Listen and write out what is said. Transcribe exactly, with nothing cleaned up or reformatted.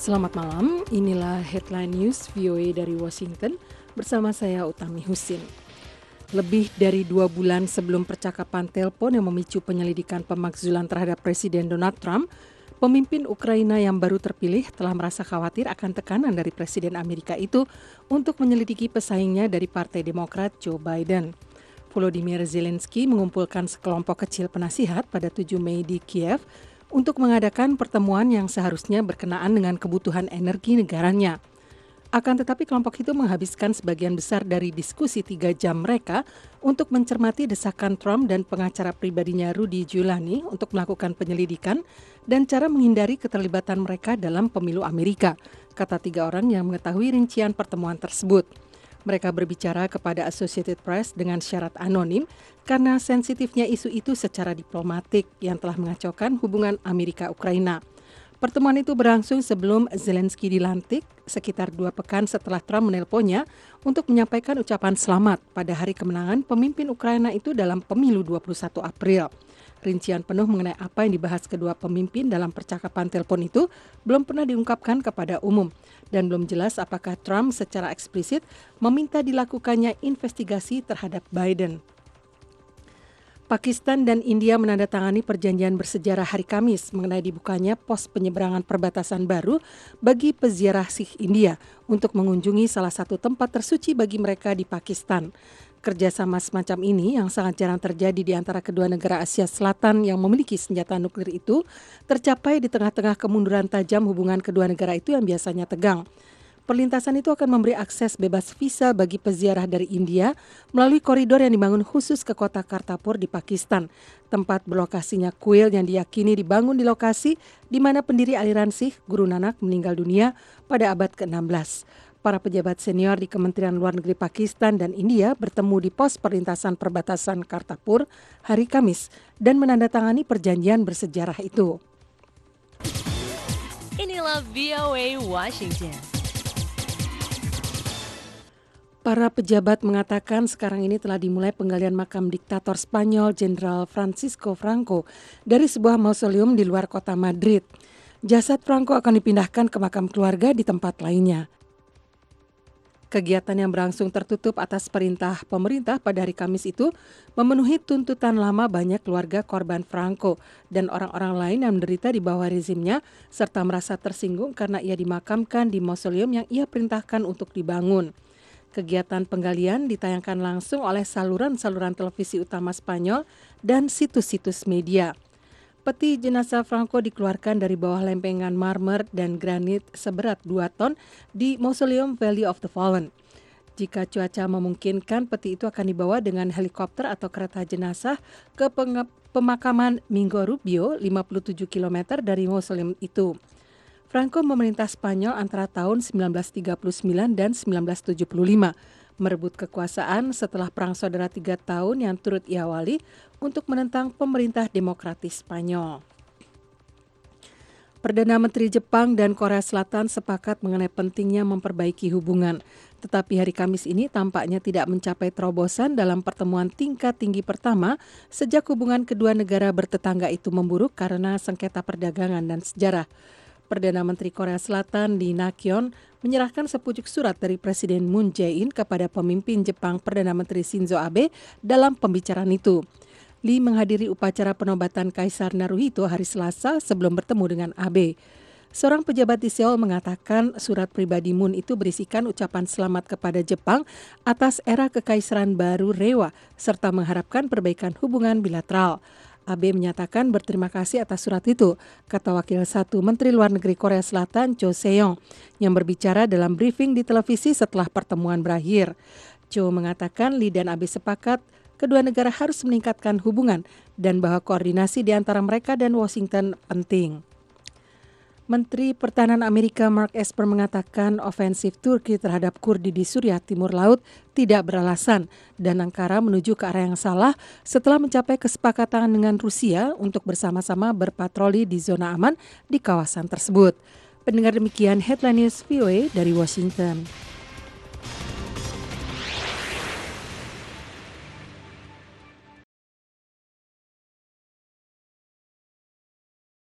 Selamat malam, inilah headline news V O A dari Washington bersama saya Utami Husin. Lebih dari dua bulan sebelum percakapan telepon yang memicu penyelidikan pemakzulan terhadap Presiden Donald Trump, pemimpin Ukraina yang baru terpilih telah merasa khawatir akan tekanan dari Presiden Amerika itu untuk menyelidiki pesaingnya dari Partai Demokrat Joe Biden. Volodymyr Zelensky mengumpulkan sekelompok kecil penasihat pada tujuh Mei di Kiev untuk mengadakan pertemuan yang seharusnya berkenaan dengan kebutuhan energi negaranya. Akan tetapi kelompok itu menghabiskan sebagian besar dari diskusi tiga jam mereka untuk mencermati desakan Trump dan pengacara pribadinya Rudy Giuliani untuk melakukan penyelidikan dan cara menghindari keterlibatan mereka dalam pemilu Amerika, kata tiga orang yang mengetahui rincian pertemuan tersebut. Mereka berbicara kepada Associated Press dengan syarat anonim karena sensitifnya isu itu secara diplomatik yang telah mengacaukan hubungan Amerika-Ukraina. Pertemuan itu berlangsung sebelum Zelensky dilantik, sekitar dua pekan setelah Trump menelponnya untuk menyampaikan ucapan selamat pada hari kemenangan pemimpin Ukraina itu dalam pemilu dua puluh satu April. Rincian penuh mengenai apa yang dibahas kedua pemimpin dalam percakapan telepon itu belum pernah diungkapkan kepada umum dan belum jelas apakah Trump secara eksplisit meminta dilakukannya investigasi terhadap Biden. Pakistan dan India menandatangani perjanjian bersejarah hari Kamis mengenai dibukanya pos penyeberangan perbatasan baru bagi peziarah Sikh India untuk mengunjungi salah satu tempat tersuci bagi mereka di Pakistan. Kerjasama semacam ini yang sangat jarang terjadi di antara kedua negara Asia Selatan yang memiliki senjata nuklir itu tercapai di tengah-tengah kemunduran tajam hubungan kedua negara itu yang biasanya tegang. Perlintasan itu akan memberi akses bebas visa bagi peziarah dari India melalui koridor yang dibangun khusus ke kota Kartarpur di Pakistan, tempat berlokasinya kuil yang diyakini dibangun di lokasi di mana pendiri aliran Sikh Guru Nanak meninggal dunia pada abad ke enam belas. Para pejabat senior di Kementerian Luar Negeri Pakistan dan India bertemu di pos perlintasan perbatasan Kartarpur hari Kamis dan menandatangani perjanjian bersejarah itu. Inilah V O A Washington. Para pejabat mengatakan sekarang ini telah dimulai penggalian makam diktator Spanyol Jenderal Francisco Franco dari sebuah mausoleum di luar kota Madrid. Jasad Franco akan dipindahkan ke makam keluarga di tempat lainnya. Kegiatan yang berlangsung tertutup atas perintah pemerintah pada hari Kamis itu memenuhi tuntutan lama banyak keluarga korban Franco dan orang-orang lain yang menderita di bawah rezimnya serta merasa tersinggung karena ia dimakamkan di mausoleum yang ia perintahkan untuk dibangun. Kegiatan penggalian ditayangkan langsung oleh saluran-saluran televisi utama Spanyol dan situs-situs media. Peti jenazah Franco dikeluarkan dari bawah lempengan marmer dan granit seberat dua ton di Mausoleum Valley of the Fallen. Jika cuaca memungkinkan, peti itu akan dibawa dengan helikopter atau kereta jenazah ke pemakaman Mingo Rubio, lima puluh tujuh kilometer dari mausoleum itu. Franco memerintah Spanyol antara tahun sembilan belas tiga puluh sembilan dan sembilan belas tujuh puluh lima, merebut kekuasaan setelah Perang Saudara tiga tahun yang turut ia awali untuk menentang pemerintah demokratis Spanyol. Perdana Menteri Jepang dan Korea Selatan sepakat mengenai pentingnya memperbaiki hubungan. Tetapi hari Kamis ini tampaknya tidak mencapai terobosan dalam pertemuan tingkat tinggi pertama sejak hubungan kedua negara bertetangga itu memburuk karena sengketa perdagangan dan sejarah. Perdana Menteri Korea Selatan Lee Nak-yeon menyerahkan sepucuk surat dari Presiden Moon Jae-in kepada pemimpin Jepang Perdana Menteri Shinzo Abe dalam pembicaraan itu. Lee menghadiri upacara penobatan Kaisar Naruhito hari Selasa sebelum bertemu dengan Abe. Seorang pejabat di Seoul mengatakan surat pribadi Moon itu berisikan ucapan selamat kepada Jepang atas era kekaisaran baru Reiwa serta mengharapkan perbaikan hubungan bilateral. Abe menyatakan berterima kasih atas surat itu, kata Wakil Satu Menteri Luar Negeri Korea Selatan Cho Se-yong yang berbicara dalam briefing di televisi setelah pertemuan berakhir. Cho mengatakan Lee dan Abe sepakat kedua negara harus meningkatkan hubungan dan bahwa koordinasi di antara mereka dan Washington penting. Menteri Pertahanan Amerika Mark Esper mengatakan ofensif Turki terhadap Kurdi di Suriah Timur Laut tidak beralasan dan Ankara menuju ke arah yang salah setelah mencapai kesepakatan dengan Rusia untuk bersama-sama berpatroli di zona aman di kawasan tersebut. Pendengar demikian Headline News V O A dari Washington.